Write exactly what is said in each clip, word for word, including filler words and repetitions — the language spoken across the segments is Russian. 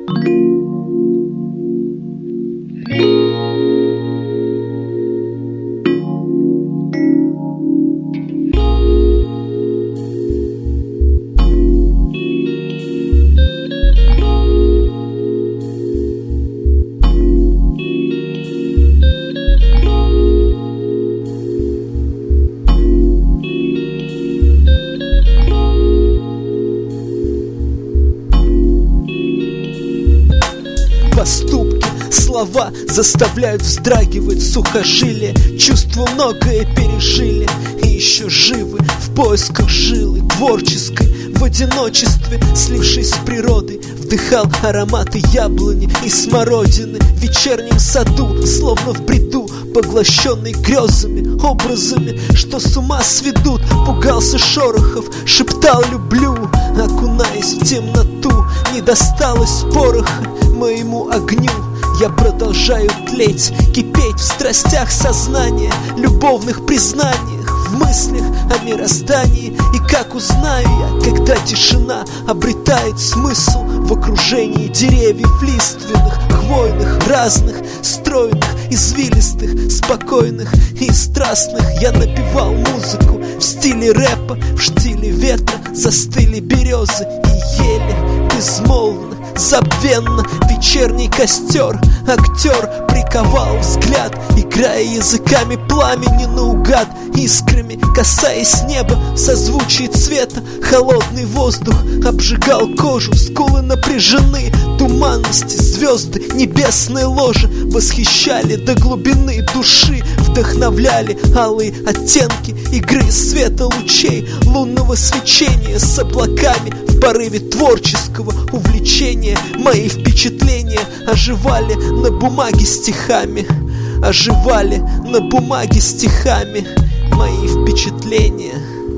Поступки, слова заставляют вздрагивать сухожилия. Чувства многое пережили и еще живы в поисках жилы творческой. В одиночестве, слившись с природой, вдыхал ароматы яблони и смородины. В вечернем саду, словно в бреду, поглощенный грезами, образами, что с ума сведут. Пугался шорохов, шептал «люблю», окунаясь в темноту. Не досталось пороха моему огню. Я продолжаю тлеть, кипеть в страстях сознания, любовных признаниях, в мыслях о мироздании. И как узнаю я, когда тишина обретает смысл в окружении деревьев лиственных, хвойных, разных, стройных, извилистых, спокойных и страстных. Я напевал музыку в стиле рэпа, в стиле ветра застыли березы и ели безмолвно, забвенно. Вечерний костер, актер приковал взгляд, играя языками пламени наугад, искрами касаясь неба в созвучии цвета. Холодный воздух обжигал кожу, скулы напряжены. Туманности, звезды, небесные ложи восхищали до глубины души, вдохновляли алые оттенки игры света лучей лунного свечения с облаками. В порыве творческого увлечения мои впечатления оживали на бумаге стихами, оживали на бумаге стихами мои впечатления.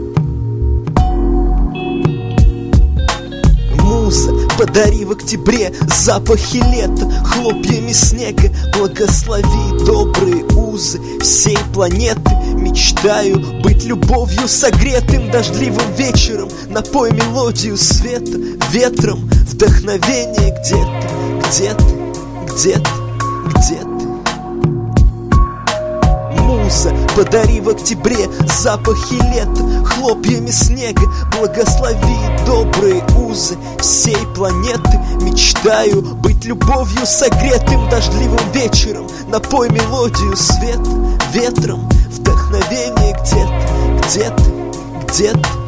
Муза, подари в октябре запахи лета, хлопьями снега благослови добрые узы всей планеты. Мечтаю быть любовью согретым дождливым вечером. Напой мелодию света ветром, вдохновение. Где ты, где ты, где ты, где ты? Муза, подари в октябре запахи лета, хлопьями снега благослови добрые узы всей планеты. Мечтаю быть любовью согретым дождливым вечером. Напой мелодию света ветром, вдохновение. Где ты, где ты, где ты?